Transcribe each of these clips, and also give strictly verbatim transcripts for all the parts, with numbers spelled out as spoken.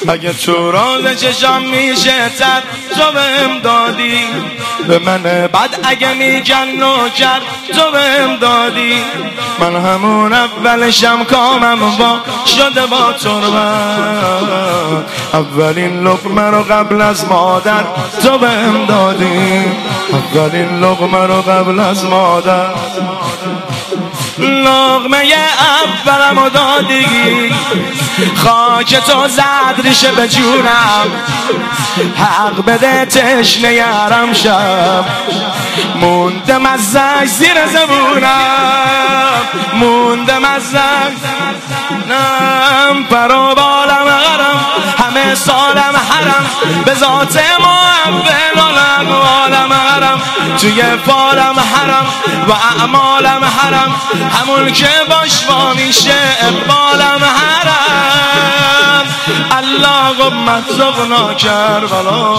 اگه تو راز چشم میشه تر تو بهم دادی، به من بد اگه میگن نوکر تو بهم دادی. من همون اولشم کامم با شده با تربت، اولین لقمه رو قبل از مادر تو بهم دادی، اولین لقمه رو قبل از مادر. لقمه اولم رو دادی، خاک تو زد ریشه به جونم، حق بده تشنه یارم شب، موندم از زنگ زیر زبونم، موندم از زنگ نم پرو بالم غرم، همه سالم حرم، به ذات محول الاموالم غرم، توی فالم حرم و اعمالم حرم، همون که باش با میشه اقبالم حرم. اللهم ارزقنا کربلا.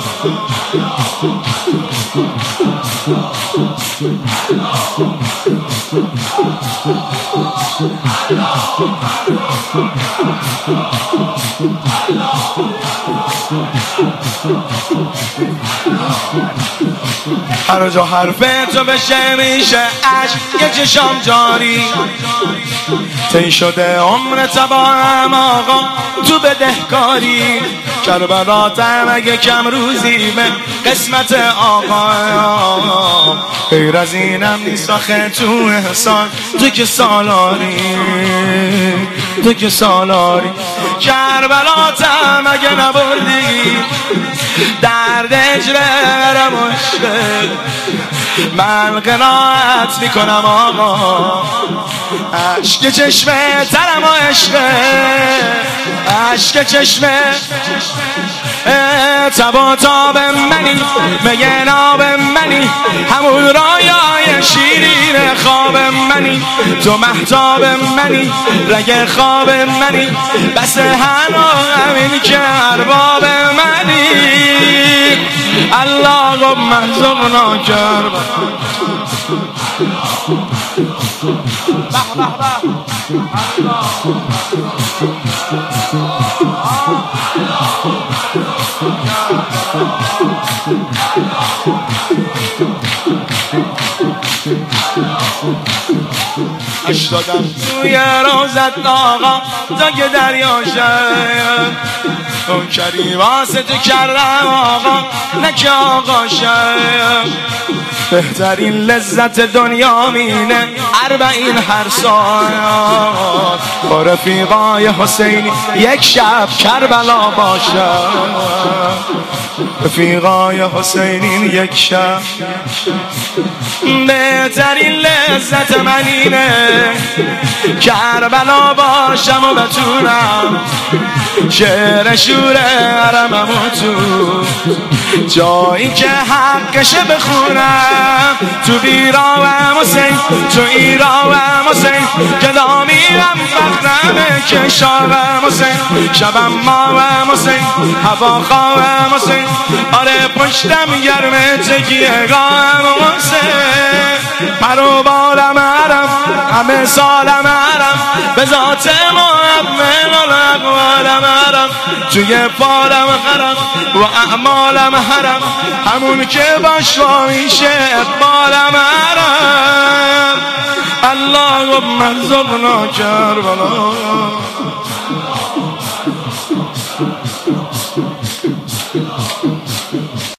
هر جا حرف تو بشه میشه عشق یه چشام جاری، طی شده عمر تبا هم آقا تو بدهکاری، کربلاتم اگه کم روزی به قسمت آقا، غیر از اینم نیست آخه تو احسان، تو که سالاری، تو که سالاری. کربلاتم اگه نبردی درد اجرم عشق، من قناعت میکنم آقا، عشق چشمه ترم و عشقه، عشق چشمه تبا تاب منی، میگه ناب منی، همون رایای شیرین خواب منی، تو محتاب منی، رگ خواب منی، بس هنو همین که ارباب منی. اللهم ارزقنا کربلا. اشتادم توی روزت آقا تا که دریا شد، اون کری واسه تو کردم آقا نه که آقا شد. بهترین لذت دنیا مینه اربعین هر سال، با رفیقای حسینی یک شب کربلا باشد، رفیقای حسینی یک شب. بهترین لذت من اینه کربلا باشم و بتونم شعر شور حرمم تو جایی که حقشه بخونم، تو بیراوم حسین، تو ایراوم حسین، که دامیرم فخرمه که شاوم حسین، شبم ماوم حسین، هوا خواهم حسین، آره پشتم گرمه تکیه گاهم حسین، پرو بالم حرم، همه سالم حرم، به ذات محمد الاقوالم حرم، توی فالم حرم و اعمالم حرم، همون که باش میشه اقبالم حرم. اللهم ارزقنا کربلا.